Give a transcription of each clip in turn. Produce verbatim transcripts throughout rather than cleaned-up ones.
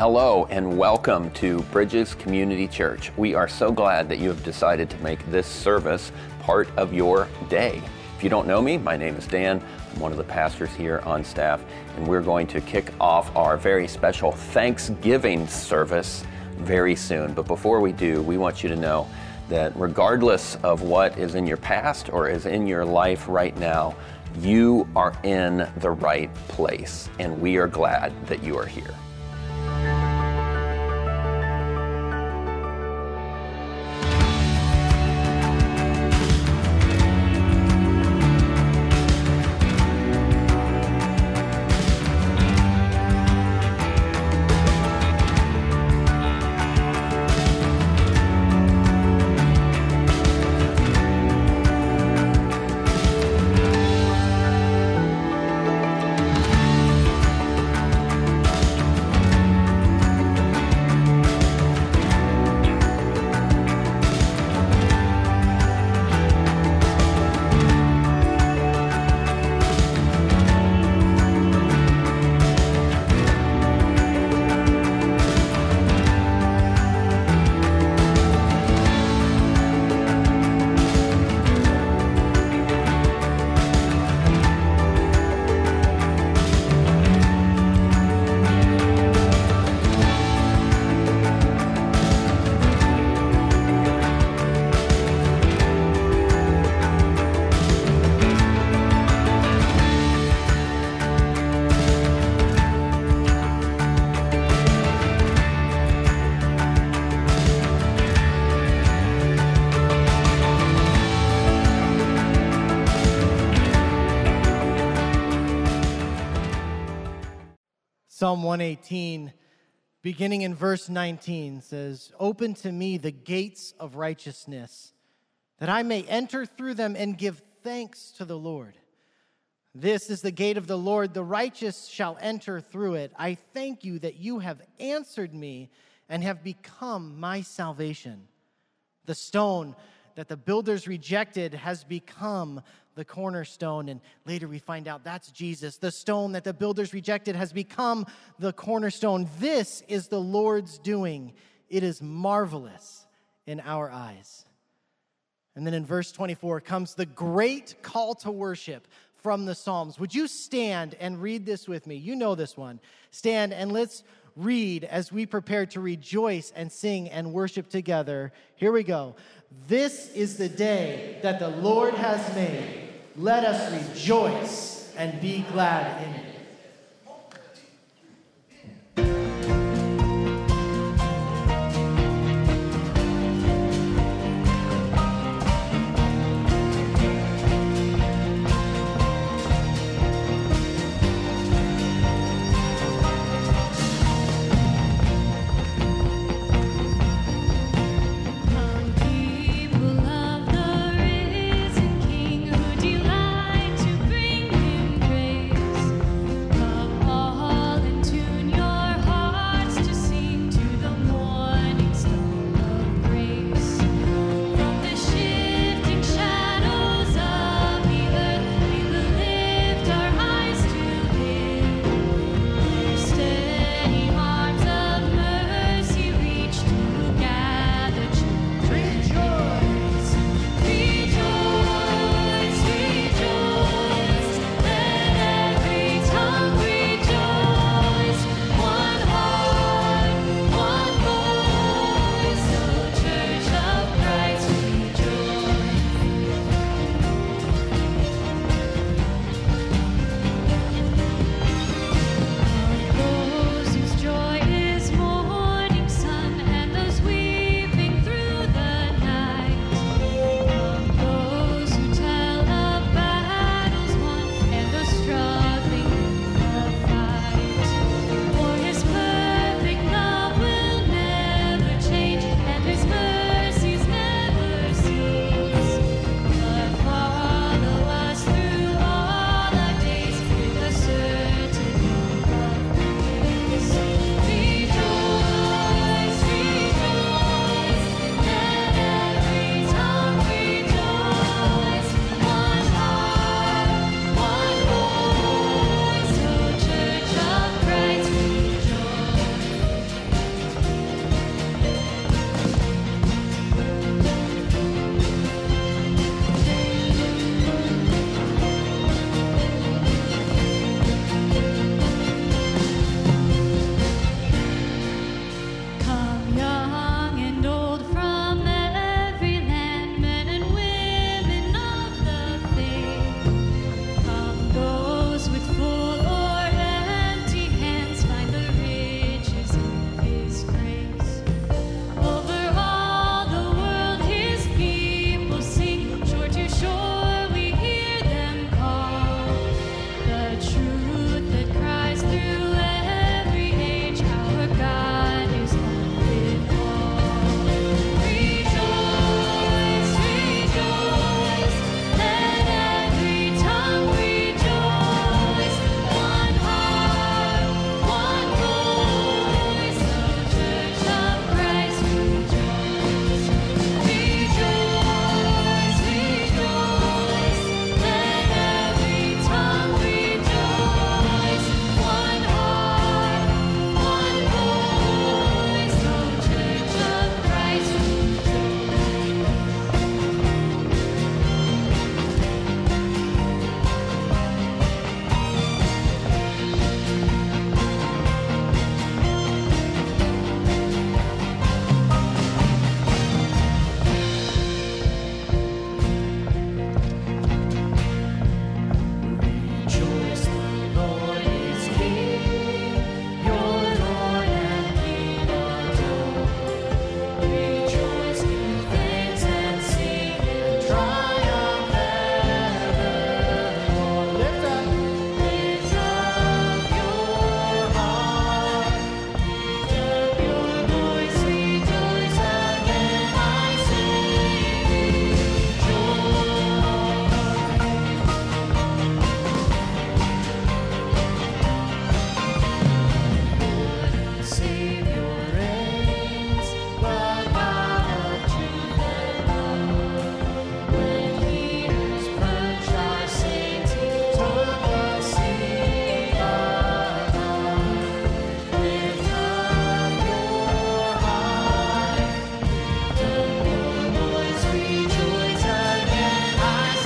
Hello and welcome to Bridges Community Church. We are so glad that you have decided to make this service part of your day. If you don't know me, my name is Dan. I'm one of the pastors here on staff, and we're going to kick off our very special Thanksgiving service very soon. But before we do, we want you to know that regardless of what is in your past or is in your life right now, you are in the right place, and we are glad that you are here. Psalm one eighteen, beginning in verse nineteen, says, "Open to me the gates of righteousness, that I may enter through them and give thanks to the Lord. This is the gate of the Lord, the righteous shall enter through it. I thank you that you have answered me and have become my salvation. The stone that the builders rejected has become the cornerstone." And later we find out that's Jesus. The stone that the builders rejected has become the cornerstone. This is the Lord's doing. It is marvelous in our eyes. And then in verse twenty-four comes the great call to worship from the Psalms. Would you stand and read this with me? You know this one. Stand and let's read as we prepare to rejoice and sing and worship together. Here we go. This is the day that the Lord has made. Let us rejoice and be glad in it. People of the risen King who delight to bring him praise.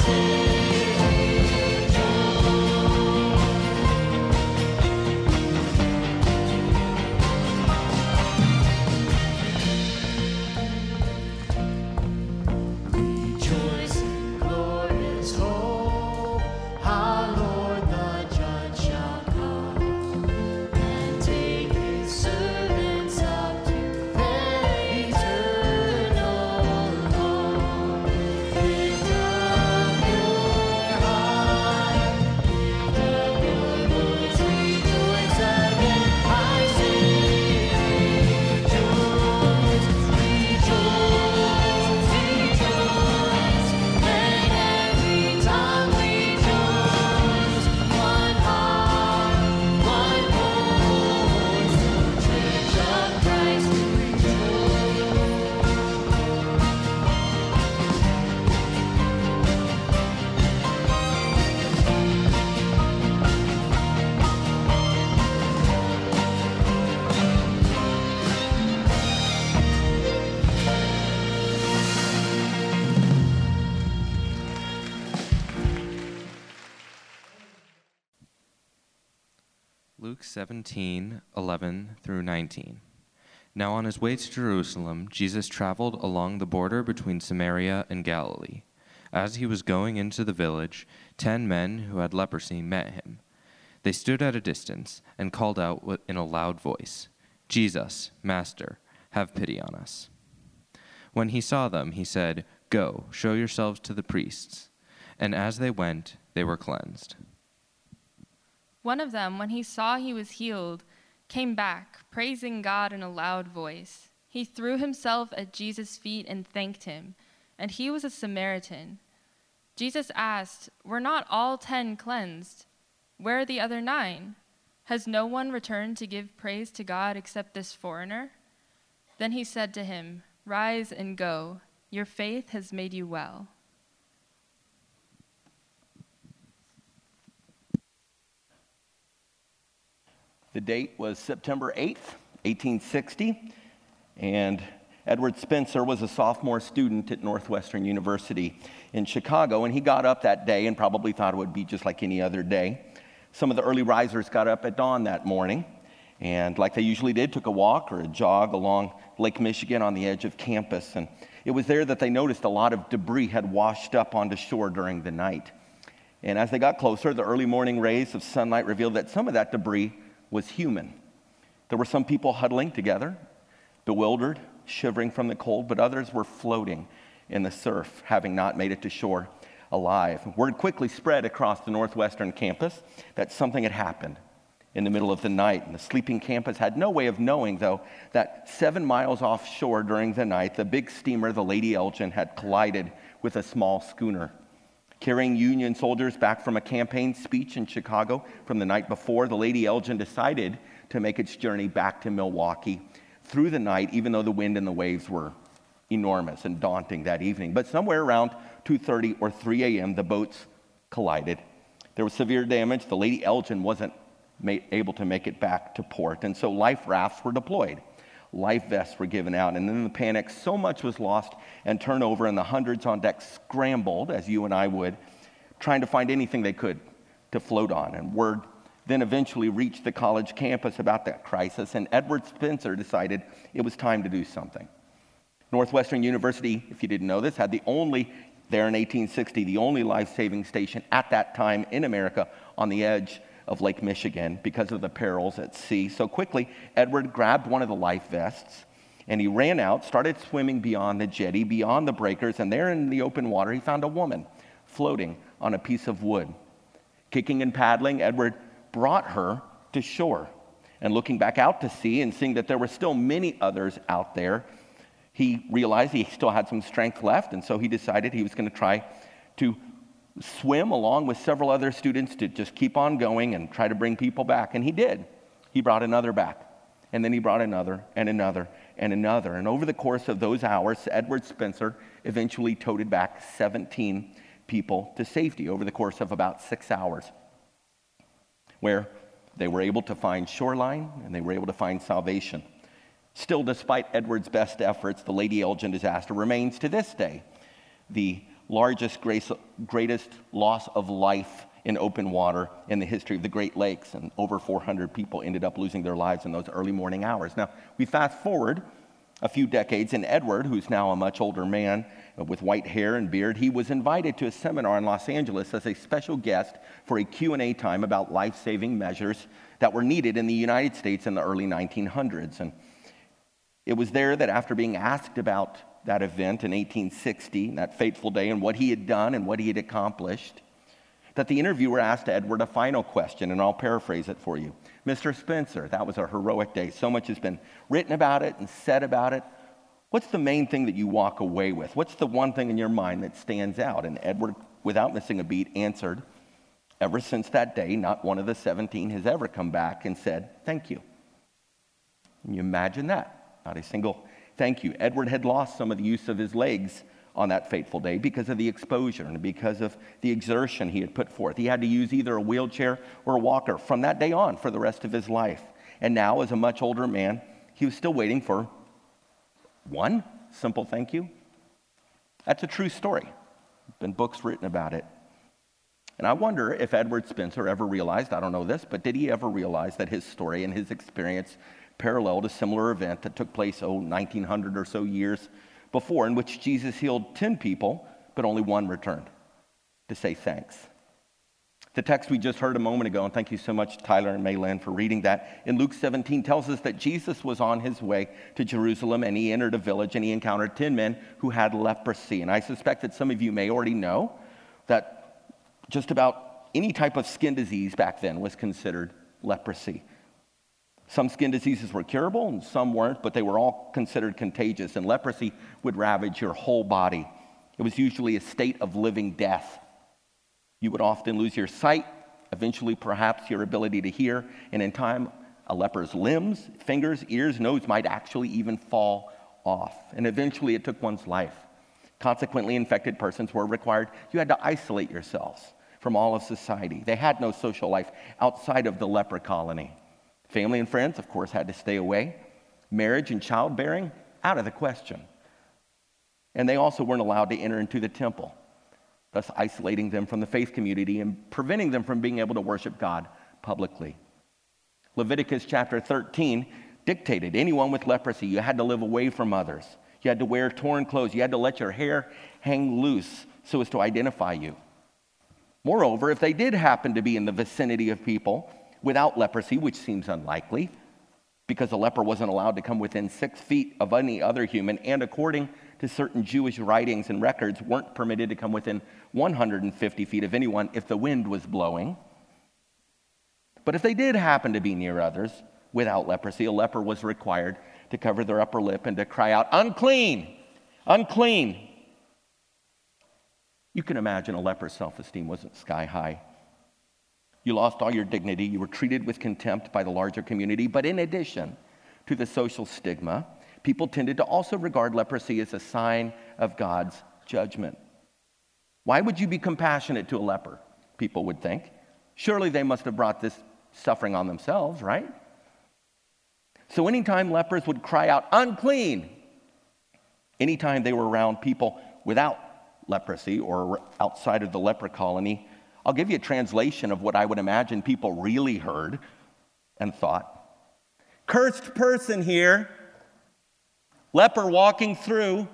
Luke seventeen, eleven through nineteen. Now on his way to Jerusalem, Jesus traveled along the border between Samaria and Galilee. As he was going into the village, ten men who had leprosy met him. They stood at a distance and called out in a loud voice, "Jesus, Master, have pity on us." When he saw them, he said, "Go, show yourselves to the priests." And as they went, they were cleansed. One of them, when he saw he was healed, came back, praising God in a loud voice. He threw himself at Jesus' feet and thanked him, and he was a Samaritan. Jesus asked, "Were not all ten cleansed? Where are the other nine? Has no one returned to give praise to God except this foreigner?" Then he said to him, "Rise and go. Your faith has made you well." The date was September eighth, eighteen sixty, and Edward Spencer was a sophomore student at Northwestern University in Chicago, and he got up that day and probably thought it would be just like any other day. Some of the early risers got up at dawn that morning, and like they usually did, took a walk or a jog along Lake Michigan on the edge of campus, and it was there that they noticed a lot of debris had washed up onto shore during the night. And as they got closer, the early morning rays of sunlight revealed that some of that debris was human. There were some people huddling together, bewildered, shivering from the cold, but others were floating in the surf, having not made it to shore alive. Word quickly spread across the Northwestern campus that something had happened in the middle of the night, and the sleeping campus had no way of knowing, though, that seven miles offshore during the night, the big steamer, the Lady Elgin, had collided with a small schooner. Carrying Union soldiers back from a campaign speech in Chicago from the night before, the Lady Elgin decided to make its journey back to Milwaukee through the night, even though the wind and the waves were enormous and daunting that evening. But somewhere around two thirty or three a.m., the boats collided. There was severe damage. The Lady Elgin wasn't able to make it back to port, and so life rafts were deployed. Life vests were given out, and in the panic, so much was lost and turned over, and the hundreds on deck scrambled, as you and I would, trying to find anything they could to float on. And word then eventually reached the college campus about that crisis, and Edward Spencer decided it was time to do something. Northwestern University, if you didn't know this, had the only, there in eighteen sixty, the only life-saving station at that time in America on the edge of Lake Michigan because of the perils at sea. So quickly, Edward grabbed one of the life vests, and he ran out, started swimming beyond the jetty, beyond the breakers, and there in the open water, he found a woman floating on a piece of wood. Kicking and paddling, Edward brought her to shore. And looking back out to sea and seeing that there were still many others out there, he realized he still had some strength left, and so he decided he was going to try to swim along with several other students to just keep on going and try to bring people back. And he did. He brought another back. And then he brought another and another and another. And over the course of those hours, Edward Spencer eventually toted back seventeen people to safety over the course of about six hours, where they were able to find shoreline and they were able to find salvation. Still, despite Edward's best efforts, the Lady Elgin disaster remains to this day the largest, greatest loss of life in open water in the history of the Great Lakes, and over four hundred people ended up losing their lives in those early morning hours. Now, we fast forward a few decades, and Edward, who's now a much older man with white hair and beard, he was invited to a seminar in Los Angeles as a special guest for a Q and A time about life-saving measures that were needed in the United States in the early nineteen hundreds. And it was there that after being asked about that event in eighteen sixty, that fateful day, and what he had done and what he had accomplished, that the interviewer asked Edward a final question, and I'll paraphrase it for you. Mister Spencer, that was a heroic day. So much has been written about it and said about it. What's the main thing that you walk away with? What's the one thing in your mind that stands out? And Edward, without missing a beat, answered, ever since that day, not one of the seventeen has ever come back and said, thank you. Can you imagine that? Not a single thank you. Edward had lost some of the use of his legs on that fateful day because of the exposure and because of the exertion he had put forth. He had to use either a wheelchair or a walker from that day on for the rest of his life. And now, as a much older man, he was still waiting for one simple thank you. That's a true story. There's been books written about it. And I wonder if Edward Spencer ever realized, I don't know this, but did he ever realize that his story and his experience paralleled a similar event that took place, oh, nineteen hundred or so years before, in which Jesus healed ten people, but only one returned to say thanks. The text we just heard a moment ago, and thank you so much, Tyler and Maylin, for reading that, in Luke seventeen tells us that Jesus was on his way to Jerusalem, and he entered a village, and he encountered ten men who had leprosy. And I suspect that some of you may already know that just about any type of skin disease back then was considered leprosy. Some skin diseases were curable and some weren't, but they were all considered contagious, and leprosy would ravage your whole body. It was usually a state of living death. You would often lose your sight, eventually perhaps your ability to hear, and in time, a leper's limbs, fingers, ears, nose might actually even fall off. And eventually it took one's life. Consequently, infected persons were required, you had to isolate yourselves from all of society. They had no social life outside of the leper colony. Family and friends, of course, had to stay away. Marriage and childbearing, out of the question. And they also weren't allowed to enter into the temple, thus isolating them from the faith community and preventing them from being able to worship God publicly. Leviticus chapter thirteen dictated anyone with leprosy, you had to live away from others. You had to wear torn clothes. You had to let your hair hang loose so as to identify you. Moreover, if they did happen to be in the vicinity of people without leprosy, which seems unlikely, because a leper wasn't allowed to come within six feet of any other human, and according to certain Jewish writings and records, weren't permitted to come within one hundred fifty feet of anyone if the wind was blowing. But if they did happen to be near others without leprosy, a leper was required to cover their upper lip and to cry out, unclean, unclean. You can imagine a leper's self-esteem wasn't sky high. You lost all your dignity. You were treated with contempt by the larger community. But in addition to the social stigma, people tended to also regard leprosy as a sign of God's judgment. Why would you be compassionate to a leper? People would think. Surely they must have brought this suffering on themselves, right? So anytime lepers would cry out, unclean, anytime they were around people without leprosy or outside of the leper colony, I'll give you a translation of what I would imagine people really heard and thought. Cursed person here, leper walking through.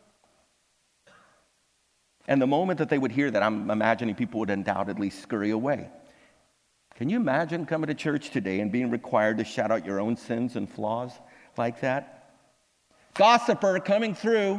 And the moment that they would hear that, I'm imagining people would undoubtedly scurry away. Can you imagine coming to church today and being required to shout out your own sins and flaws like that? Gossiper coming through.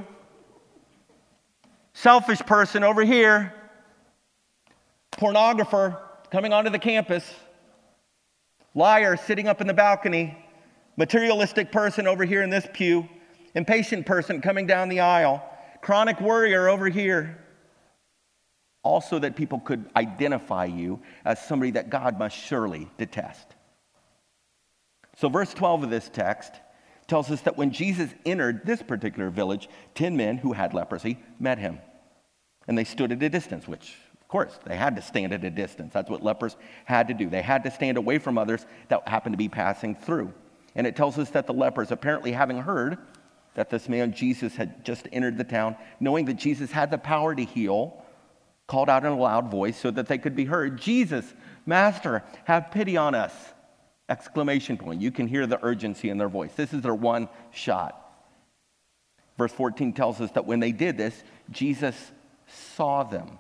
Selfish person over here. Pornographer coming onto the campus. Liar sitting up in the balcony. Materialistic person over here in this pew. Impatient person coming down the aisle. Chronic worrier over here. Also that people could identify you as somebody that God must surely detest. So verse twelve of this text tells us that when Jesus entered this particular village, ten men who had leprosy met him. And they stood at a distance, which, of course, they had to stand at a distance. That's what lepers had to do. They had to stand away from others that happened to be passing through. And it tells us that the lepers, apparently having heard that this man Jesus had just entered the town, knowing that Jesus had the power to heal, called out in a loud voice so that they could be heard, "Jesus, Master, have pity on us!" Exclamation point. You can hear the urgency in their voice. This is their one shot. Verse fourteen tells us that when they did this, Jesus saw them.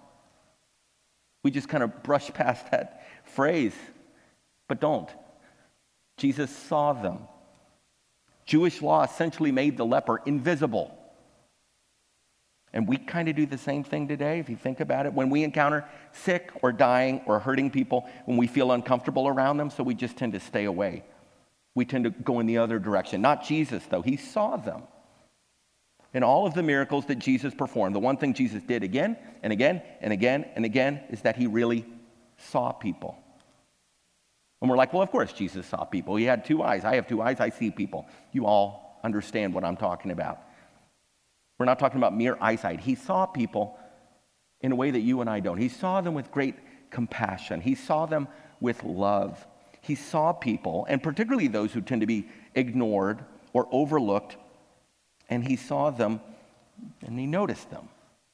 We just kind of brush past that phrase, but don't. Jesus saw them. Jewish law essentially made the leper invisible. And we kind of do the same thing today, if you think about it. When we encounter sick or dying or hurting people, when we feel uncomfortable around them, so we just tend to stay away. We tend to go in the other direction. Not Jesus, though. He saw them. In all of the miracles that Jesus performed, the one thing Jesus did again and again and again and again is that he really saw people. And we're like, well, of course Jesus saw people. He had two eyes. I have two eyes. I see people. You all understand what I'm talking about. We're not talking about mere eyesight. He saw people in a way that you and I don't. He saw them with great compassion. He saw them with love. He saw people, and particularly those who tend to be ignored or overlooked, and he saw them and he noticed them.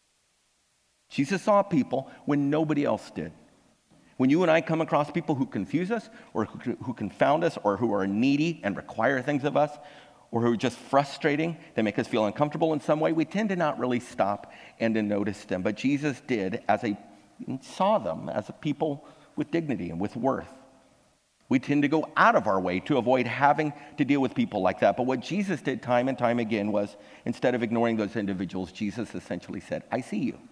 Jesus saw people when nobody else did. When you and I come across people who confuse us or who, who confound us or who are needy and require things of us or who are just frustrating, they make us feel uncomfortable in some way, we tend to not really stop and to notice them. But Jesus did, as a saw them as a people with dignity and with worth. We tend to go out of our way to avoid having to deal with people like that. But what Jesus did time and time again was, instead of ignoring those individuals, Jesus essentially said, "I see you.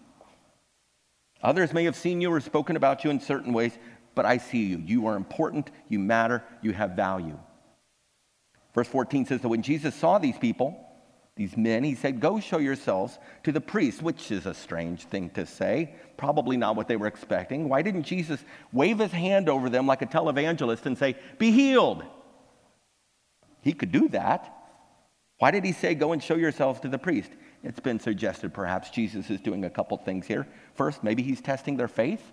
Others may have seen you or spoken about you in certain ways, but I see you. You are important, you matter, you have value." Verse fourteen says that when Jesus saw these people, these men, he said, "Go show yourselves to the priest," which is a strange thing to say, probably not what they were expecting. Why didn't Jesus wave his hand over them like a televangelist and say, "Be healed"? He could do that. Why did he say, "Go and show yourselves to the priest"? It's been suggested perhaps Jesus is doing a couple things here. First, maybe he's testing their faith.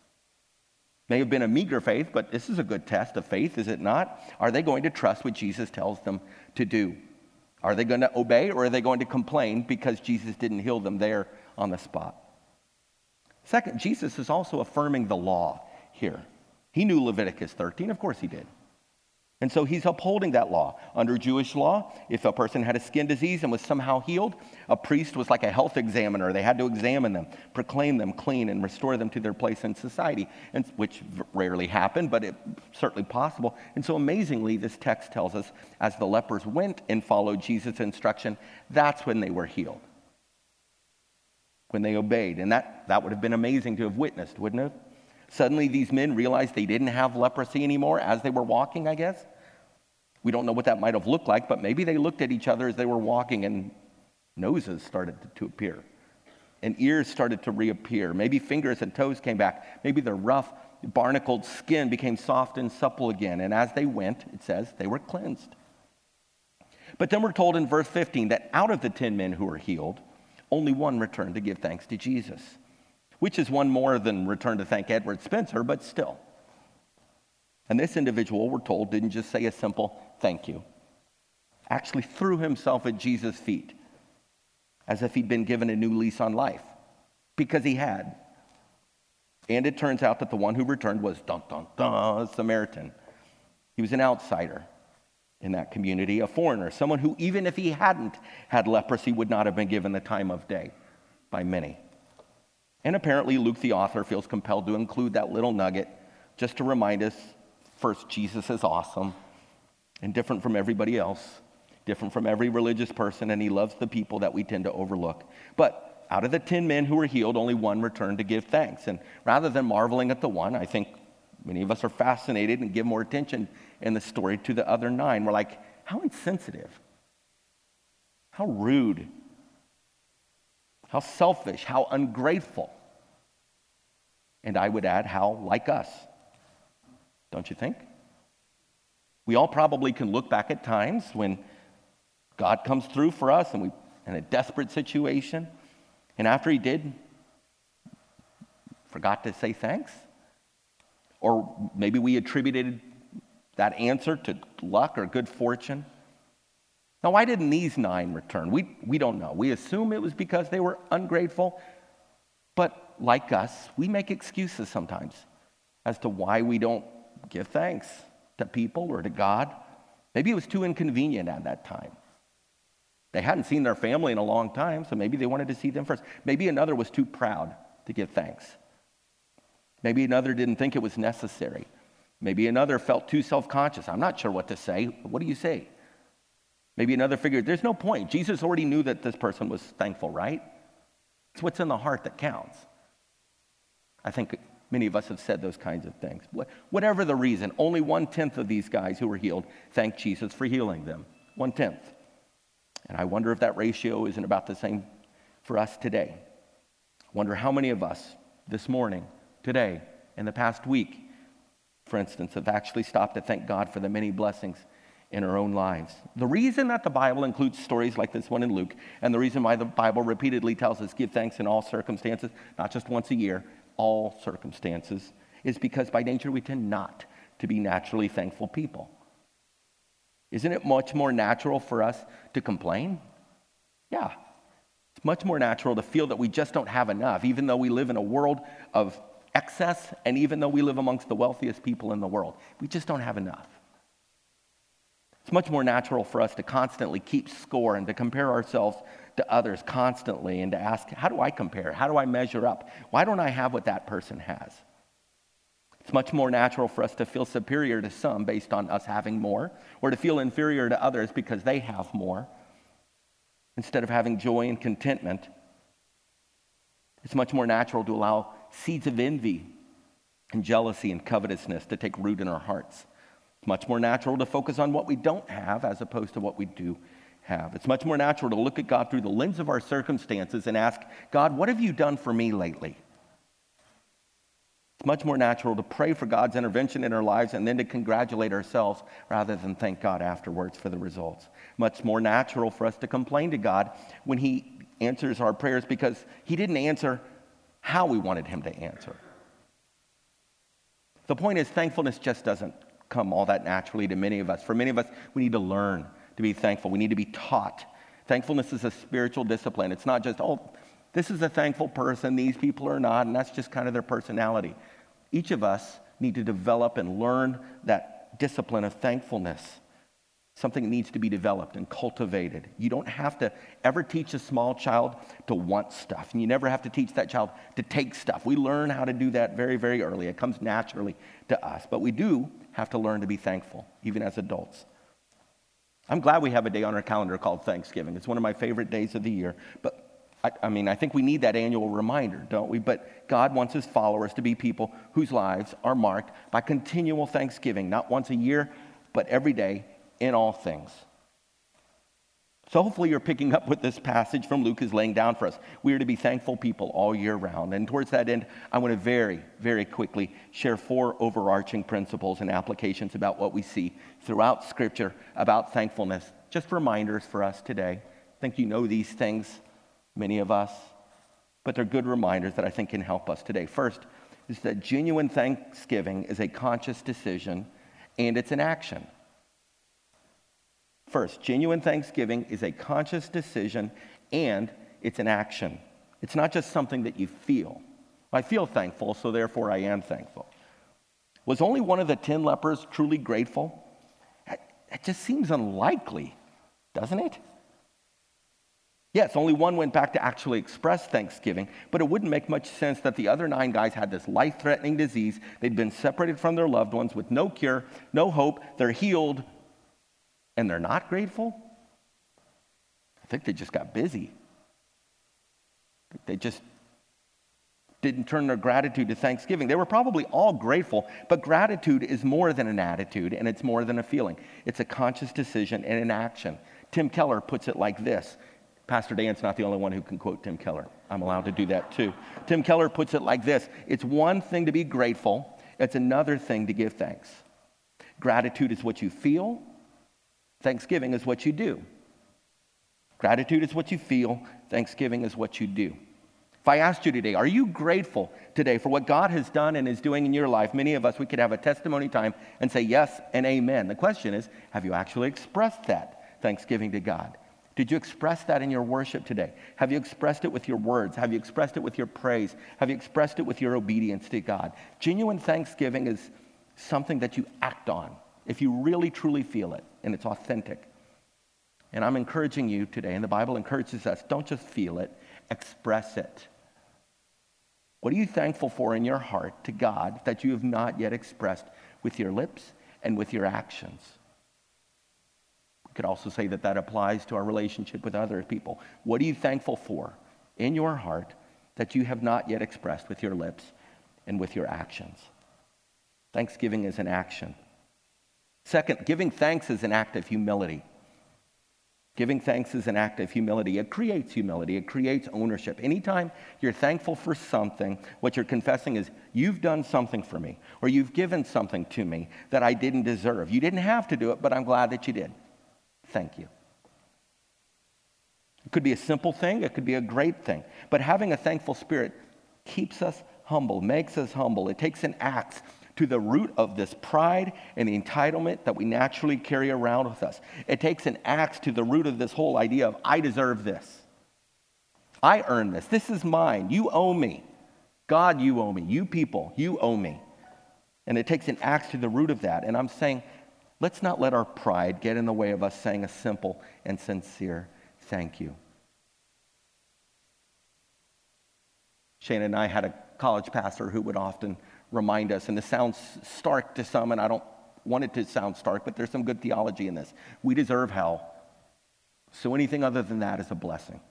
May have been a meager faith, but this is a good test of faith, is it not? Are they going to trust what Jesus tells them to do? Are they going to obey, or are they going to complain because Jesus didn't heal them there on the spot? Second, Jesus is also affirming the law here. He knew Leviticus thirteen, of course he did. And so he's upholding that law. Under Jewish law, if a person had a skin disease and was somehow healed, a priest was like a health examiner. They had to examine them, proclaim them clean, and restore them to their place in society, and which rarely happened, but it's certainly possible. And so amazingly, this text tells us, as the lepers went and followed Jesus' instruction, that's when they were healed. When they obeyed. And that, that would have been amazing to have witnessed, wouldn't it? Suddenly, these men realized they didn't have leprosy anymore as they were walking, I guess. We don't know what that might have looked like, but maybe they looked at each other as they were walking and noses started to appear and ears started to reappear. Maybe fingers and toes came back. Maybe their rough, barnacled skin became soft and supple again. And as they went, it says, they were cleansed. But then we're told in verse fifteen that out of the ten men who were healed, only one returned to give thanks to Jesus. Which is one more than return to thank Edward Spencer, but still. And this individual, we're told, didn't just say a simple thank you. Actually threw himself at Jesus' feet as if he'd been given a new lease on life, because he had. And it turns out that the one who returned was, dun, dun, dun, a Samaritan. He was an outsider in that community, a foreigner, someone who, even if he hadn't had leprosy, would not have been given the time of day by many. And apparently Luke, the author, feels compelled to include that little nugget just to remind us, first, Jesus is awesome and different from everybody else, different from every religious person, and he loves the people that we tend to overlook. But out of the ten men who were healed, only one returned to give thanks. And rather than marveling at the one, I think many of us are fascinated and give more attention in the story to the other nine. We're like, how insensitive, how rude, how selfish, how ungrateful. And I would add, how like us. Don't you think? We all probably can look back at times when God comes through for us and we in a desperate situation, and after he did, forgot to say thanks. Or maybe we attributed that answer to luck or good fortune. Now, why didn't these nine return? We, we don't know. We assume it was because they were ungrateful. But like us, we make excuses sometimes as to why we don't give thanks to people or to God. Maybe it was too inconvenient at that time. They hadn't seen their family in a long time, so maybe they wanted to see them first. Maybe another was too proud to give thanks. Maybe another didn't think it was necessary. Maybe another felt too self-conscious. I'm not sure what to say. What do you say? Maybe another figured, there's no point. Jesus already knew that this person was thankful, right? It's what's in the heart that counts. I think many of us have said those kinds of things. Whatever the reason, only one-tenth of these guys who were healed thanked Jesus for healing them. One-tenth. And I wonder if that ratio isn't about the same for us today. I wonder how many of us this morning, today, in the past week, for instance, have actually stopped to thank God for the many blessings in our own lives. The reason that the Bible includes stories like this one in Luke, and the reason why the Bible repeatedly tells us give thanks in all circumstances, not just once a year, all circumstances, is because by nature we tend not to be naturally thankful people. Isn't it much more natural for us to complain? Yeah. It's much more natural to feel that we just don't have enough, even though we live in a world of excess, and even though we live amongst the wealthiest people in the world. We just don't have enough. It's much more natural for us to constantly keep score and to compare ourselves to others constantly and to ask, how do I compare? How do I measure up? Why don't I have what that person has? It's much more natural for us to feel superior to some based on us having more, or to feel inferior to others because they have more, instead of having joy and contentment. It's much more natural to allow seeds of envy and jealousy and covetousness to take root in our hearts. It's much more natural to focus on what we don't have as opposed to what we do have. It's much more natural to look at God through the lens of our circumstances and ask, God, what have you done for me lately? It's much more natural to pray for God's intervention in our lives and then to congratulate ourselves rather than thank God afterwards for the results. Much more natural for us to complain to God when he answers our prayers because he didn't answer how we wanted him to answer. The point is, thankfulness just doesn't come all that naturally to many of us. For many of us, we need to learn to be thankful. We need to be taught. Thankfulness is a spiritual discipline. It's not just, oh, this is a thankful person, these people are not, and that's just kind of their personality. Each of us need to develop and learn that discipline of thankfulness. Something that needs to be developed and cultivated. You don't have to ever teach a small child to want stuff, and you never have to teach that child to take stuff. We learn how to do that very, very early. It comes naturally to us, but we do have to learn to be thankful, even as adults. I'm glad we have a day on our calendar called Thanksgiving. It's one of my favorite days of the year, but I, I mean, I think we need that annual reminder, don't we? But God wants his followers to be people whose lives are marked by continual thanksgiving, not once a year, but every day, in all things. So hopefully you're picking up what this passage from Luke is laying down for us. We are to be thankful people all year round. And towards that end, I want to very, very quickly share four overarching principles and applications about what we see throughout Scripture about thankfulness. Just reminders for us today. I think you know these things, many of us, but they're good reminders that I think can help us today. First is that genuine thanksgiving is a conscious decision and it's an action. First, genuine thanksgiving is a conscious decision and it's an action. It's not just something that you feel. I feel thankful, so therefore I am thankful. Was only one of the ten lepers truly grateful? It just seems unlikely, doesn't it? Yes, only one went back to actually express thanksgiving, but it wouldn't make much sense that the other nine guys had this life-threatening disease. They'd been separated from their loved ones with no cure, no hope. They're healed, and they're not grateful? I think they just got busy. They just didn't turn their gratitude to thanksgiving. They were probably all grateful, but gratitude is more than an attitude, and it's more than a feeling. It's a conscious decision and an action. Tim Keller puts it like this. Pastor Dan's not the only one who can quote Tim Keller. I'm allowed to do that too. Tim Keller puts it like this. It's one thing to be grateful. It's another thing to give thanks. Gratitude is what you feel. Thanksgiving is what you do. Gratitude is what you feel. Thanksgiving is what you do. If I asked you today, are you grateful today for what God has done and is doing in your life? Many of us, we could have a testimony time and say yes and amen. The question is, have you actually expressed that thanksgiving to God? Did you express that in your worship today? Have you expressed it with your words? Have you expressed it with your praise? Have you expressed it with your obedience to God? Genuine thanksgiving is something that you act on if you really truly feel it and it's authentic. And I'm encouraging you today, and the Bible encourages us, don't just feel it, express it. What are you thankful for in your heart to God that you have not yet expressed with your lips and with your actions? We could also say that that applies to our relationship with other people. What are you thankful for in your heart that you have not yet expressed with your lips and with your actions? Thanksgiving is an action. Second, giving thanks is an act of humility. Giving thanks is an act of humility. It creates humility. It creates ownership. Anytime you're thankful for something, what you're confessing is, you've done something for me, or you've given something to me that I didn't deserve. You didn't have to do it, but I'm glad that you did. Thank you. It could be a simple thing. It could be a great thing. But having a thankful spirit keeps us humble, makes us humble. It takes an axe to the root of this pride and the entitlement that we naturally carry around with us. It takes an axe to the root of this whole idea of, I deserve this. I earn this. This is mine. You owe me. God, you owe me. You people, you owe me. And it takes an axe to the root of that. And I'm saying, let's not let our pride get in the way of us saying a simple and sincere thank you. Shane and I had a college pastor who would often remind us, and this sounds stark to some, and I don't want it to sound stark, but there's some good theology in this. We deserve hell, so anything other than that is a blessing.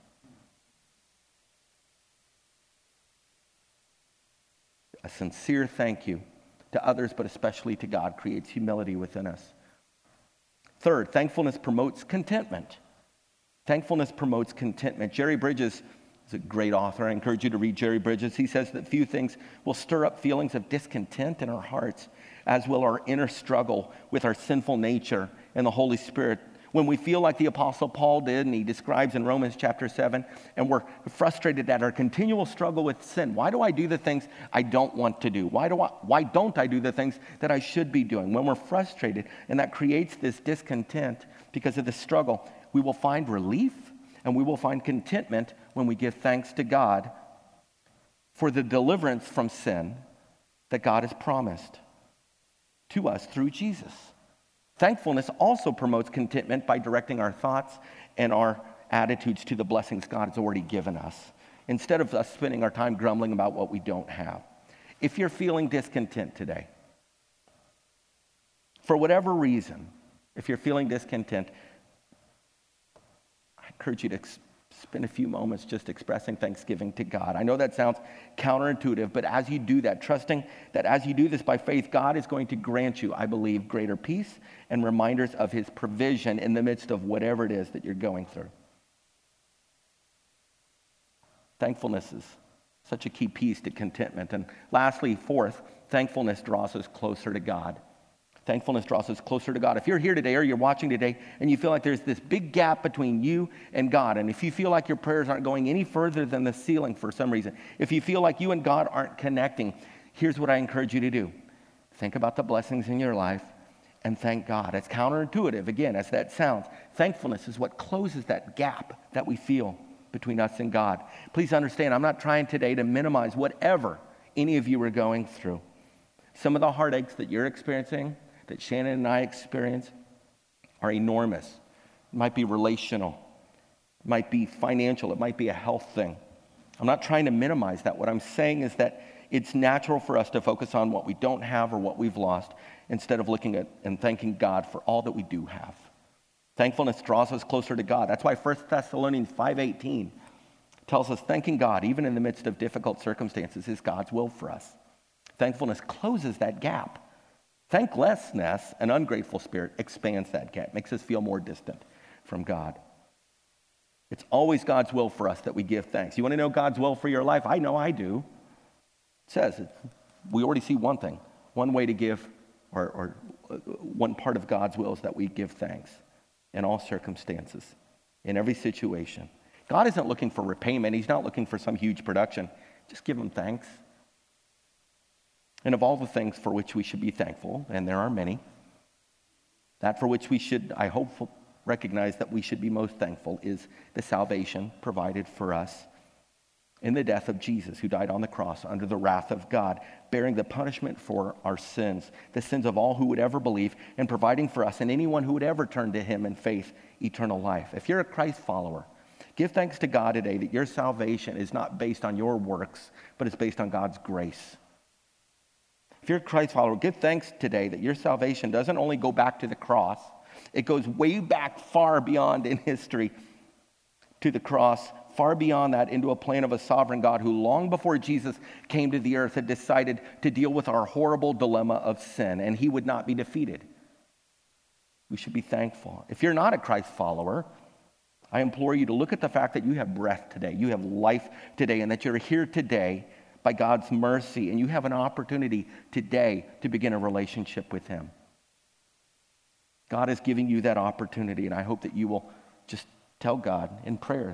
A sincere thank you to others, but especially to God, creates humility within us. Third, thankfulness promotes contentment. Thankfulness promotes contentment. Jerry Bridges is a great author. I encourage you to read Jerry Bridges. He says that few things will stir up feelings of discontent in our hearts as will our inner struggle with our sinful nature and the Holy Spirit. When we feel like the Apostle Paul did, and he describes in Romans chapter seven, and we're frustrated at our continual struggle with sin. Why do I do the things I don't want to do? Why do I, why don't I do the things that I should be doing? When we're frustrated, and that creates this discontent because of the struggle, we will find relief and we will find contentment when we give thanks to God for the deliverance from sin that God has promised to us through Jesus. Thankfulness also promotes contentment by directing our thoughts and our attitudes to the blessings God has already given us, instead of us spending our time grumbling about what we don't have. If you're feeling discontent today, for whatever reason, if you're feeling discontent, I encourage you to ex- spend a few moments just expressing thanksgiving to God. I know that sounds counterintuitive, but as you do that, trusting that as you do this by faith, God is going to grant you, I believe, greater peace and reminders of his provision in the midst of whatever it is that you're going through. Thankfulness is such a key piece to contentment. And lastly, fourth, thankfulness draws us closer to God. Thankfulness draws us closer to God. If you're here today or you're watching today and you feel like there's this big gap between you and God, and if you feel like your prayers aren't going any further than the ceiling for some reason, if you feel like you and God aren't connecting, here's what I encourage you to do. Think about the blessings in your life and thank God. It's counterintuitive, again, as that sounds. Thankfulness is what closes that gap that we feel between us and God. Please understand, I'm not trying today to minimize whatever any of you are going through. Some of the heartaches that you're experiencing, that Shannon and I experience, are enormous. It might be relational. It might be financial. It might be a health thing. I'm not trying to minimize that. What I'm saying is that it's natural for us to focus on what we don't have or what we've lost instead of looking at and thanking God for all that we do have. Thankfulness draws us closer to God. That's why First Thessalonians five eighteen tells us thanking God, even in the midst of difficult circumstances, is God's will for us. Thankfulness closes that gap. Thanklessness, an ungrateful spirit, expands that gap, makes us feel more distant from God. It's always God's will for us that we give thanks. You want to know God's will for your life? I know I do. It says, it, we already see one thing. One way to give, or, or one part of God's will is that we give thanks in all circumstances, in every situation. God isn't looking for repayment. He's not looking for some huge production. Just give him thanks. And of all the things for which we should be thankful, and there are many, that for which we should, I hope, recognize that we should be most thankful is the salvation provided for us in the death of Jesus, who died on the cross under the wrath of God, bearing the punishment for our sins, the sins of all who would ever believe, and providing for us and anyone who would ever turn to him in faith eternal life. If you're a Christ follower, give thanks to God today that your salvation is not based on your works, but it's based on God's grace. If you're a Christ follower, give thanks today that your salvation doesn't only go back to the cross, it goes way back far beyond in history to the cross, far beyond that into a plan of a sovereign God who long before Jesus came to the earth had decided to deal with our horrible dilemma of sin, and he would not be defeated. We should be thankful. If you're not a Christ follower, I implore you to look at the fact that you have breath today, you have life today, and that you're here today by God's mercy, and you have an opportunity today to begin a relationship with him. God is giving you that opportunity, and I hope that you will just tell God in prayer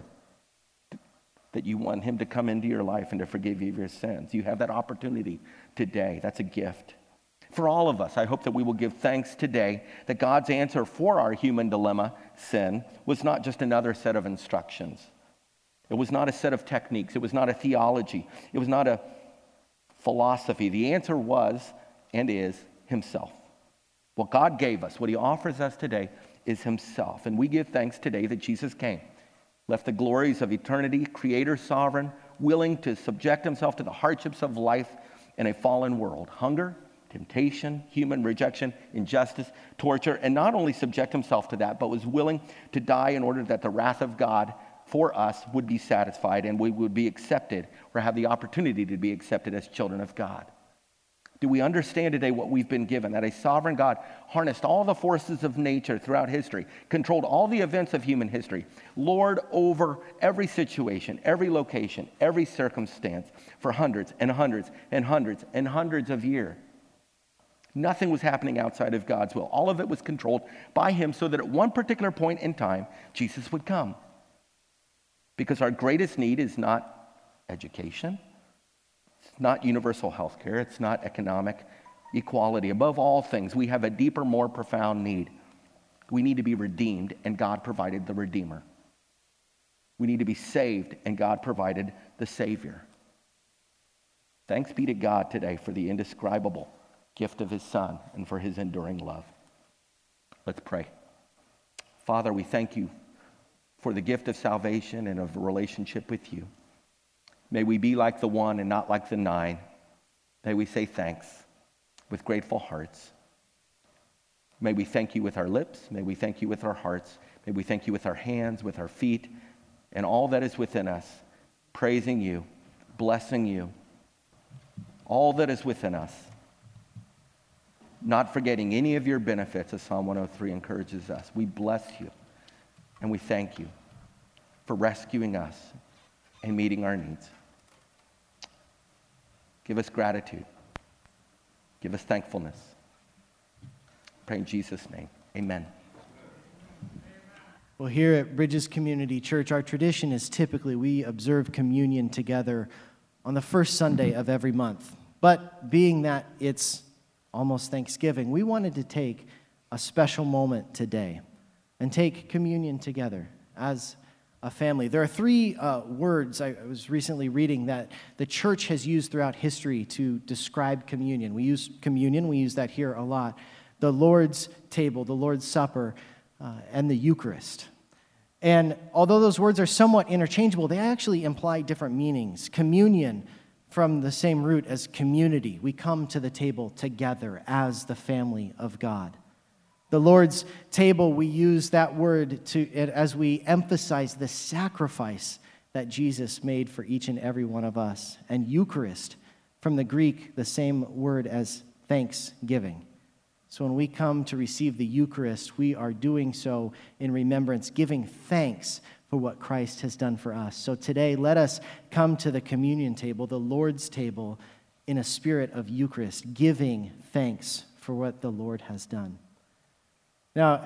that you want him to come into your life and to forgive you of your sins. You have that opportunity today. That's a gift. For all of us, I hope that we will give thanks today that God's answer for our human dilemma, sin, was not just another set of instructions. It was not a set of techniques. It was not a theology. It was not a philosophy. The answer was and is himself. What God gave us, what he offers us today, is himself. And we give thanks today that Jesus came, left the glories of eternity, creator, sovereign, willing to subject himself to the hardships of life in a fallen world. Hunger, temptation, human rejection, injustice, torture, and not only subject himself to that, but was willing to die in order that the wrath of God for us would be satisfied and we would be accepted or have the opportunity to be accepted as children of God. Do we understand today what we've been given? That a sovereign God harnessed all the forces of nature throughout history, controlled all the events of human history, lord over every situation, every location, every circumstance for hundreds and hundreds and hundreds and hundreds of years. Nothing was happening outside of God's will. All of it was controlled by him so that at one particular point in time, Jesus would come. Because our greatest need is not education. It's not universal health care. It's not economic equality. Above all things, we have a deeper, more profound need. We need to be redeemed, and God provided the Redeemer. We need to be saved, and God provided the Savior. Thanks be to God today for the indescribable gift of his Son and for his enduring love. Let's pray. Father, we thank you for the gift of salvation and of a relationship with you. May we be like the one and not like the nine. May we say thanks with grateful hearts. May we thank you with our lips. May we thank you with our hearts. May we thank you with our hands, with our feet, and all that is within us, praising you, blessing you, all that is within us, not forgetting any of your benefits, as Psalm one oh three encourages us. We bless you, and we thank you for rescuing us and meeting our needs. Give us gratitude. Give us thankfulness. Pray in Jesus' name. Amen. Well, here at Bridges Community Church, our tradition is typically we observe communion together on the first Sunday of every month. But being that it's almost Thanksgiving, we wanted to take a special moment today and take communion together as a family. There are three uh, words I was recently reading that the church has used throughout history to describe communion. We use communion, we use that here a lot. The Lord's table, the Lord's Supper, uh, and the Eucharist. And although those words are somewhat interchangeable, they actually imply different meanings. Communion, from the same root as community. We come to the table together as the family of God. The Lord's table, we use that word to as we emphasize the sacrifice that Jesus made for each and every one of us. And Eucharist, from the Greek, the same word as thanksgiving. So when we come to receive the Eucharist, we are doing so in remembrance, giving thanks for what Christ has done for us. So today, let us come to the communion table, the Lord's table, in a spirit of Eucharist, giving thanks for what the Lord has done. Now, at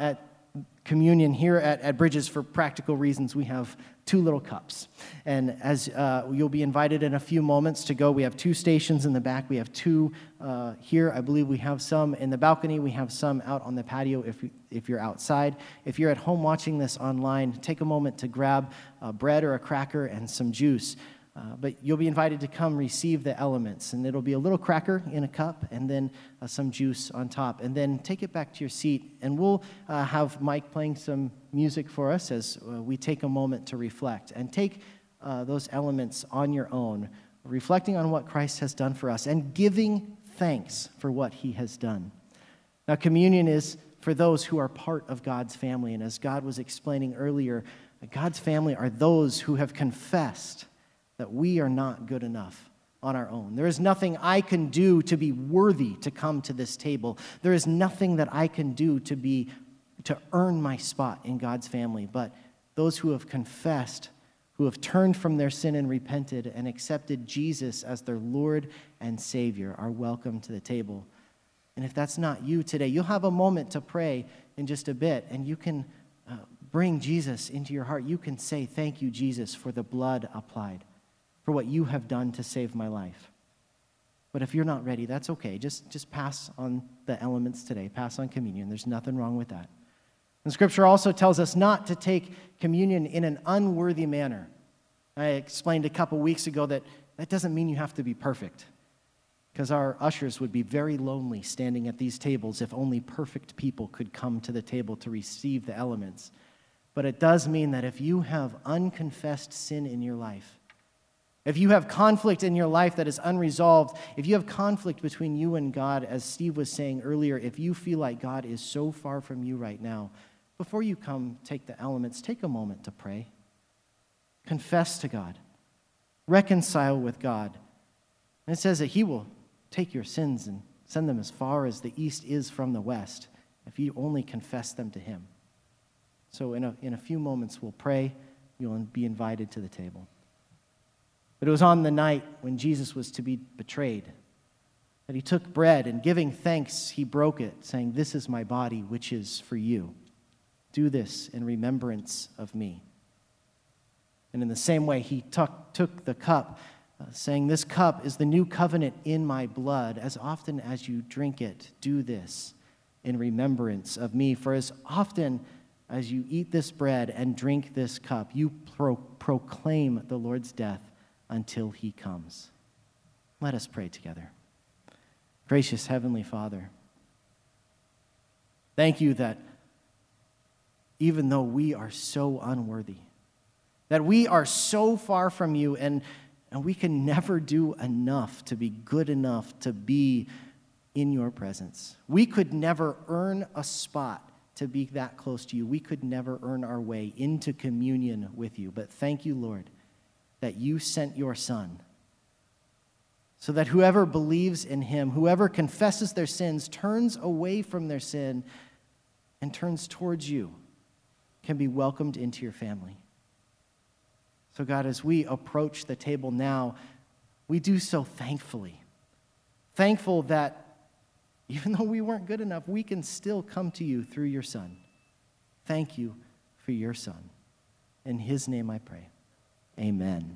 communion here at, at Bridges, for practical reasons, we have two little cups. And as uh, you'll be invited in a few moments to go, we have two stations in the back. We have two uh, here. I believe we have some in the balcony. We have some out on the patio if, if you're outside. If you're at home watching this online, take a moment to grab uh, bread or a cracker and some juice. Uh, but you'll be invited to come receive the elements, and it'll be a little cracker in a cup and then uh, some juice on top. And then take it back to your seat, and we'll uh, have Mike playing some music for us as uh, we take a moment to reflect. And take uh, those elements on your own, reflecting on what Christ has done for us and giving thanks for what he has done. Now, communion is for those who are part of God's family, and as God was explaining earlier, God's family are those who have confessed that we are not good enough on our own. There is nothing I can do to be worthy to come to this table. There is nothing that I can do to be to earn my spot in God's family. But those who have confessed, who have turned from their sin and repented and accepted Jesus as their Lord and Savior, are welcome to the table. And if that's not you today, you'll have a moment to pray in just a bit, and you can uh, bring Jesus into your heart. You can say, "Thank you, Jesus, for the blood applied, for what you have done to save my life." But if you're not ready, that's okay. Just, just pass on the elements today. Pass on communion. There's nothing wrong with that. And Scripture also tells us not to take communion in an unworthy manner. I explained a couple weeks ago that that doesn't mean you have to be perfect, because our ushers would be very lonely standing at these tables if only perfect people could come to the table to receive the elements. But it does mean that if you have unconfessed sin in your life, if you have conflict in your life that is unresolved, if you have conflict between you and God, as Steve was saying earlier, if you feel like God is so far from you right now, before you come take the elements, take a moment to pray. Confess to God. Reconcile with God. And it says that he will take your sins and send them as far as the east is from the west, if you only confess them to him. So in a, in a few moments, we'll pray. You'll be invited to the table. But it was on the night when Jesus was to be betrayed that he took bread, and giving thanks, he broke it, saying, "This is my body, which is for you. Do this in remembrance of me." And in the same way, he took, took the cup, uh, saying, "This cup is the new covenant in my blood. As often as you drink it, do this in remembrance of me. For as often as you eat this bread and drink this cup, you pro- proclaim the Lord's death until he comes." Let us pray together. Gracious Heavenly Father, thank you that even though we are so unworthy, that we are so far from you, and, and we can never do enough to be good enough to be in your presence. We could never earn a spot to be that close to you. We could never earn our way into communion with you. But thank you, Lord, that you sent your Son, so that whoever believes in him, whoever confesses their sins, turns away from their sin, and turns towards you, can be welcomed into your family. So God, as we approach the table now, we do so thankfully. Thankful that even though we weren't good enough, we can still come to you through your Son. Thank you for your Son. In his name I pray. Amen.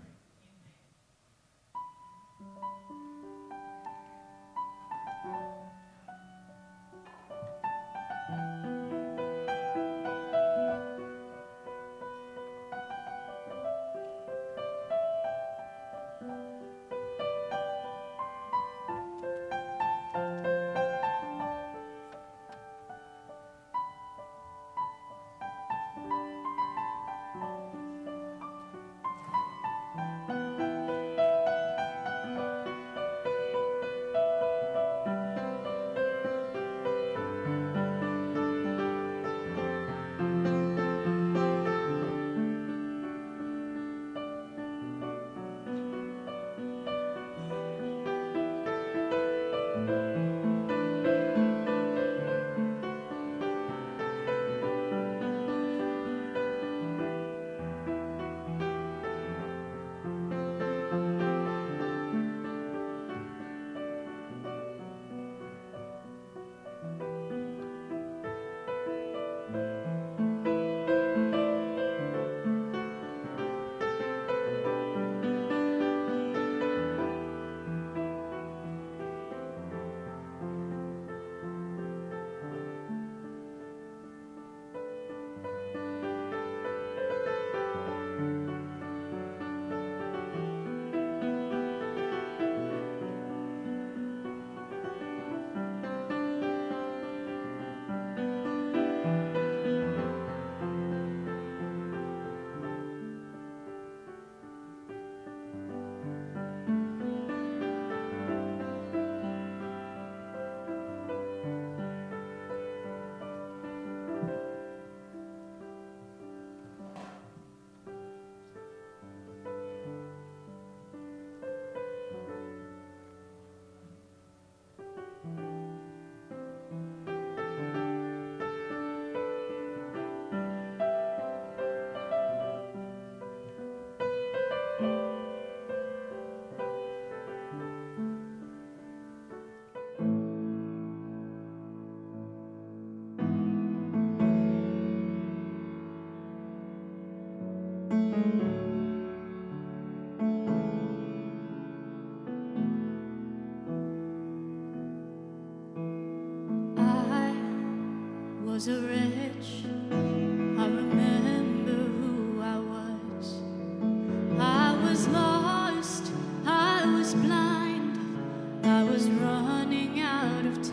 was a wretch, I remember who I was. I was lost, I was blind, I was running out of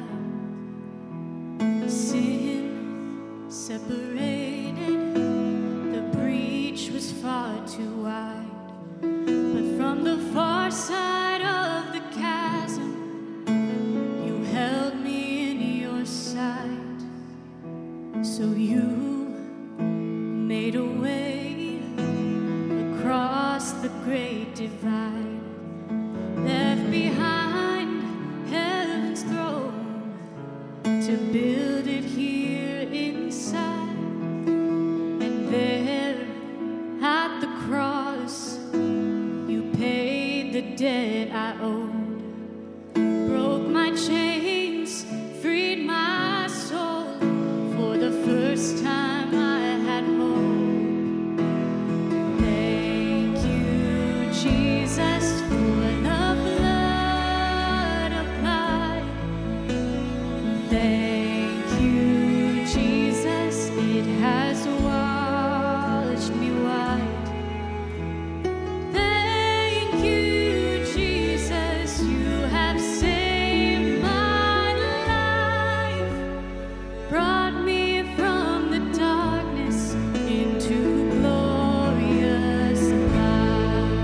time. Sin separated, the breach was far too wide. But from the far side of the chasm, you held me in your sight. So you made a way across the great divide, left behind heaven's throne to build it here inside. And there at the cross, you paid the debt I owed, broke my chains, freed my soul. For the first time I had hope. Thank you, Jesus, for the blood applied. Thank you, Jesus, it has washed me white. Thank you, Jesus, you have saved my life, brought me from the darkness into glorious light.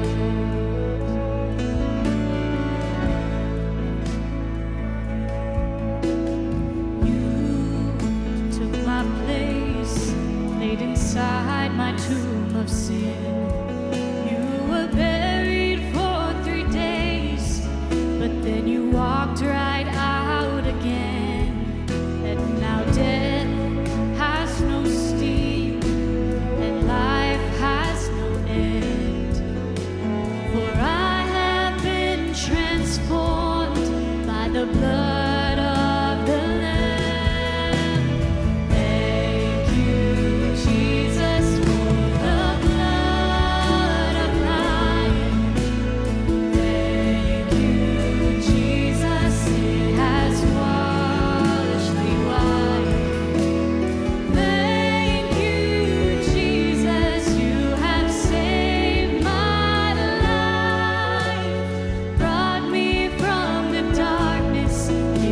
You took my place, laid inside my tomb of sin. You were buried for three days, but then you walked right out again. And now death has no sting, and life has no end. For I have been transformed by the blood of the Lamb. Thank you, Jesus, for the blood applied. Thank you, Jesus, it has washed me white. Thank you, Jesus, you have saved my life, brought me from the darkness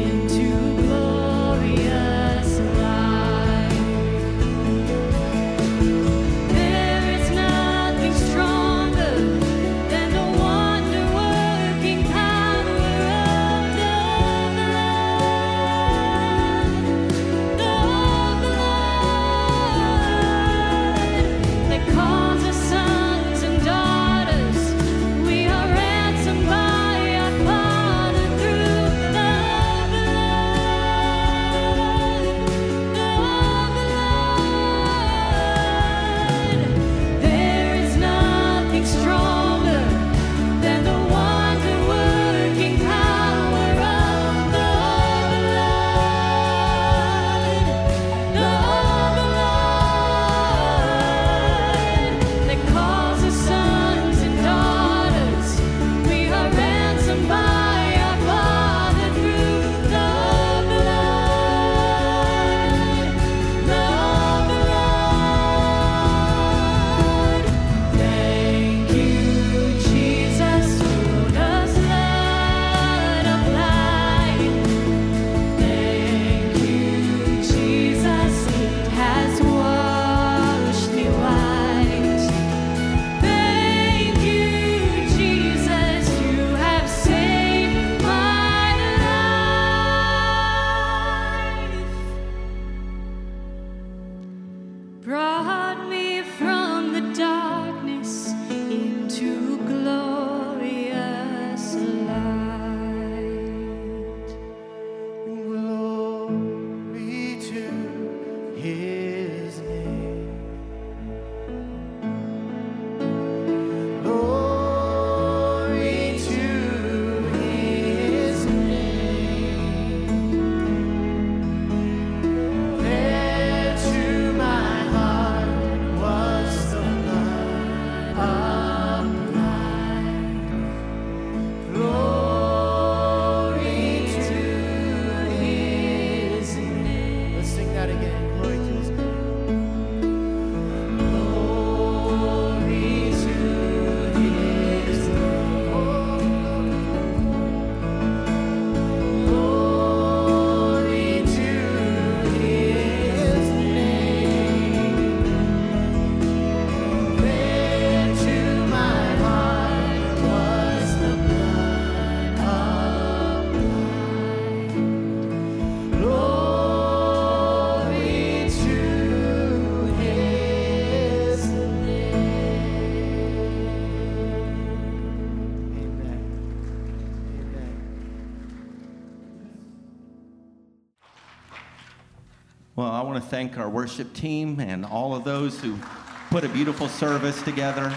Well, I want to thank our worship team and all of those who put a beautiful service together.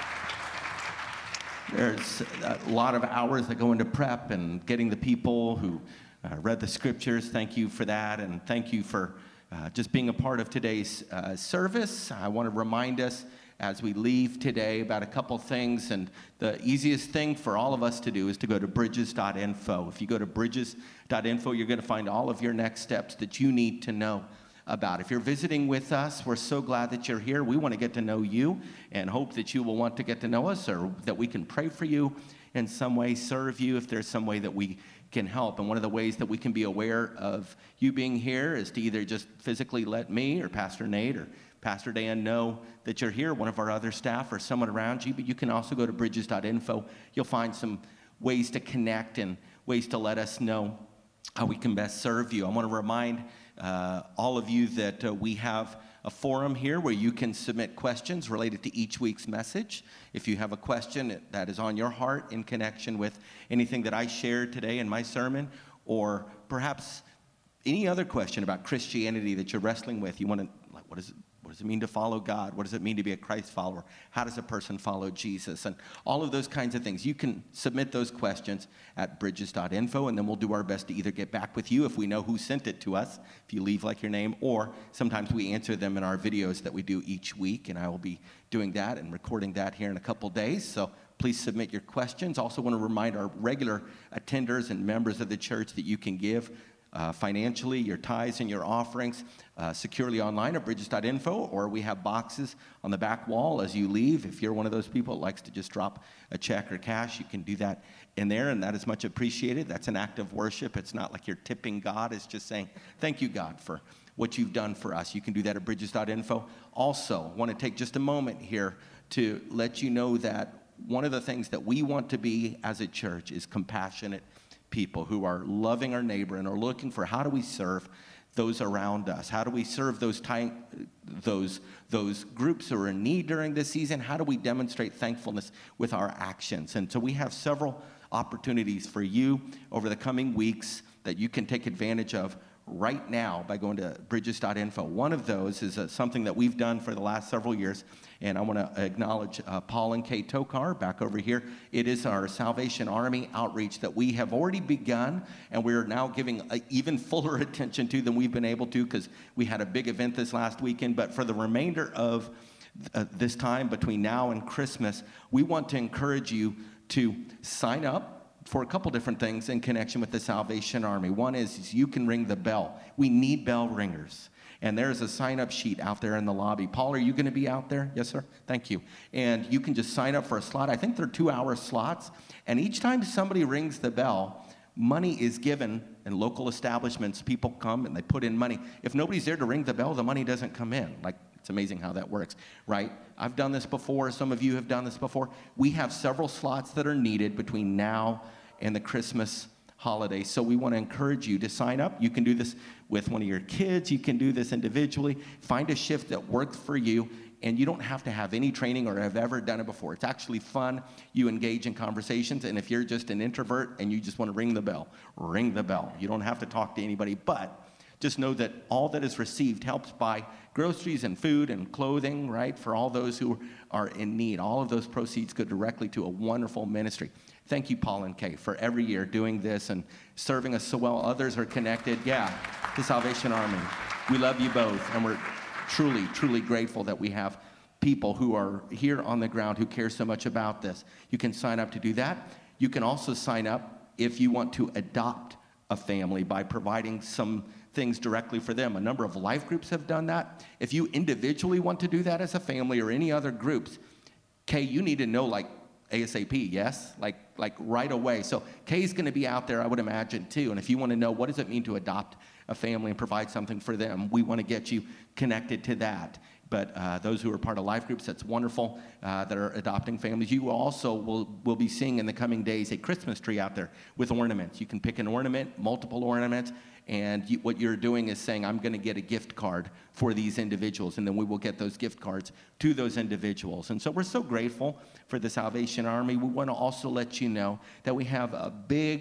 There's a lot of hours that go into prep and getting the people who uh, read the scriptures. Thank you for that, and thank you for uh, just being a part of today's uh, service. I want to remind us as we leave today about a couple things, and the easiest thing for all of us to do is to go to bridges dot info. If you go to bridges dot info, you're going to find all of your next steps that you need to know about. If you're visiting with us, we're so glad that you're here. We want to get to know you and hope that you will want to get to know us, or that we can pray for you in some way, serve you if there's some way that we can help. And one of the ways that we can be aware of you being here is to either just physically let me or Pastor Nate or Pastor Dan know that you're here, one of our other staff or someone around you, but you can also go to bridges dot info. You'll find some ways to connect and ways to let us know how we can best serve you. I want to remind uh, all of you that uh, we have a forum here where you can submit questions related to each week's message. If you have a question that is on your heart in connection with anything that I shared today in my sermon, or perhaps any other question about Christianity that you're wrestling with, you want to, like, what is it? What does it mean to follow God? What does it mean to be a Christ follower? How does a person follow Jesus? And all of those kinds of things. You can submit those questions at bridges dot info, and then we'll do our best to either get back with you if we know who sent it to us, if you leave like your name, or sometimes we answer them in our videos that we do each week, and I will be doing that and recording that here in a couple days. So please submit your questions. Also want to remind our regular attenders and members of the church that you can give Uh, financially, your tithes and your offerings uh, securely online at bridges dot info, or we have boxes on the back wall as you leave. If you're one of those people that likes to just drop a check or cash, you can do that in there, and that is much appreciated. That's an act of worship. It's not like you're tipping God. It's just saying, thank you, God, for what you've done for us. You can do that at bridges dot info. Also, I want to take just a moment here to let you know that one of the things that we want to be as a church is compassionate people who are loving our neighbor and are looking for how do we serve those around us? How do we serve those time, those those groups who are in need during this season? How do we demonstrate thankfulness with our actions? And so we have several opportunities for you over the coming weeks that you can take advantage of right now by going to bridges dot info. One of those is uh, something that we've done for the last several years, and I want to acknowledge uh, Paul and Kay Tokar back over here. It is our Salvation Army outreach that we have already begun, and we're now giving a, even fuller attention to than we've been able to, because we had a big event this last weekend. But for the remainder of uh, this time between now and Christmas, we want to encourage you to sign up for a couple different things in connection with the Salvation Army. One is, is you can ring the bell. We need bell ringers. And there's a sign-up sheet out there in the lobby. Paul, are you going to be out there? Yes, sir. Thank you. And you can just sign up for a slot. I think they're two-hour slots. And each time somebody rings the bell, money is given in local establishments. People come and they put in money. If nobody's there to ring the bell, the money doesn't come in. Like, it's amazing how that works, right? I've done this before. Some of you have done this before. We have several slots that are needed between now and the Christmas holiday. So we want to encourage you to sign up. You can do this with one of your kids. You can do this individually. Find a shift that works for you, and you don't have to have any training or have ever done it before. It's actually fun. You engage in conversations, and if you're just an introvert and you just want to ring the bell, ring the bell. You don't have to talk to anybody, but just know that all that is received helps buy groceries and food and clothing, right, for all those who are in need. All of those proceeds go directly to a wonderful ministry. Thank you, Paul and Kay, for every year doing this and serving us so well. Others are connected, yeah, to Salvation Army. We love you both, and we're truly, truly grateful that we have people who are here on the ground who care so much about this. You can sign up to do that. You can also sign up if you want to adopt a family by providing some things directly for them. A number of life groups have done that. If you individually want to do that as a family or any other groups, Kay, you need to know, like, ASAP, yes? Like, like right away. So Kay's going to be out there, I would imagine, too. And if you want to know what does it mean to adopt a family and provide something for them, we want to get you connected to that. But uh, those who are part of life groups, that's wonderful, uh, that are adopting families. You also will, will be seeing in the coming days a Christmas tree out there with ornaments. You can pick an ornament, multiple ornaments, and you, what you're doing is saying, I'm going to get a gift card for these individuals, and then we will get those gift cards to those individuals. And so we're so grateful for the Salvation Army. We want to also let you know that we have a big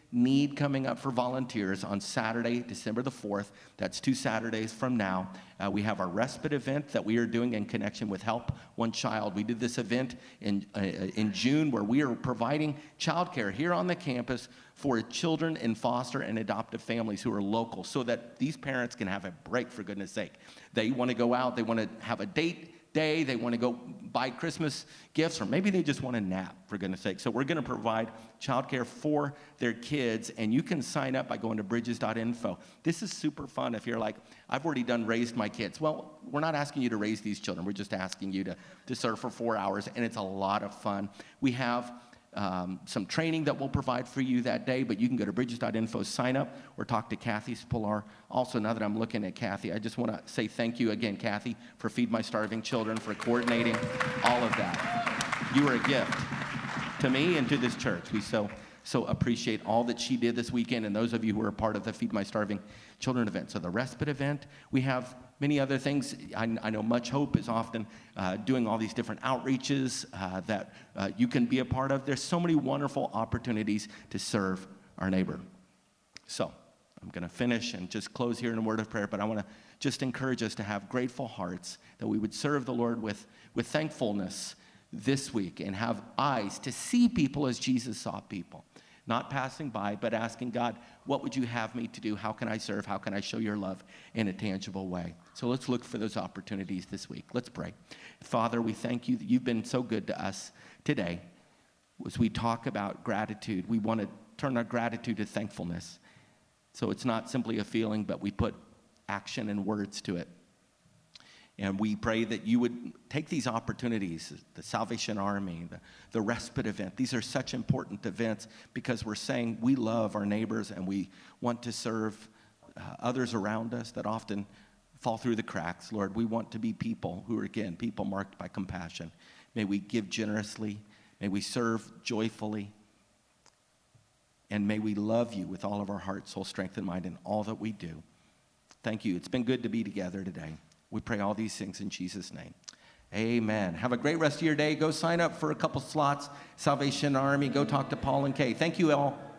need coming up for volunteers on Saturday, December the fourth. That's two Saturdays from now. Uh, we have our respite event that we are doing in connection with Help One Child. We did this event in, uh, in June where we are providing childcare here on the campus for children in foster and adoptive families who are local so that these parents can have a break, for goodness sake. They want to go out, they want to have a date day, they want to go buy Christmas gifts, or maybe they just want to nap, for goodness sake. So we're going to provide childcare for their kids, and you can sign up by going to bridges dot info. This is super fun if you're like, I've already done raised my kids. Well, we're not asking you to raise these children. We're just asking you to, to serve for four hours, and it's a lot of fun. We have Um, some training that we'll provide for you that day, but you can go to bridges dot info, sign up, or talk to Kathy Spillar. Also, now that I'm looking at Kathy, I just want to say thank you again, Kathy, for Feed My Starving Children, for coordinating all of that. You are a gift to me and to this church. We so, so appreciate all that she did this weekend, and those of you who are a part of the Feed My Starving Children event. So the respite event, we have many other things. I, I know Much Hope is often uh, doing all these different outreaches uh, that uh, you can be a part of. There's so many wonderful opportunities to serve our neighbor. So I'm going to finish and just close here in a word of prayer, but I want to just encourage us to have grateful hearts, that we would serve the Lord with, with thankfulness this week and have eyes to see people as Jesus saw people. Not passing by, but asking God, what would you have me to do? How can I serve? How can I show your love in a tangible way? So let's look for those opportunities this week. Let's pray. Father, we thank you that you've been so good to us today. As we talk about gratitude, we want to turn our gratitude to thankfulness. So it's not simply a feeling, but we put action and words to it. And we pray that you would take these opportunities, the Salvation Army, the, the respite event. These are such important events because we're saying we love our neighbors and we want to serve uh, others around us that often fall through the cracks. Lord, we want to be people who are, again, people marked by compassion. May we give generously. May we serve joyfully. And may we love you with all of our heart, soul, strength, and mind in all that we do. Thank you. It's been good to be together today. We pray all these things in Jesus' name. Amen. Have a great rest of your day. Go sign up for a couple slots. Salvation Army. Go talk to Paul and Kay. Thank you all.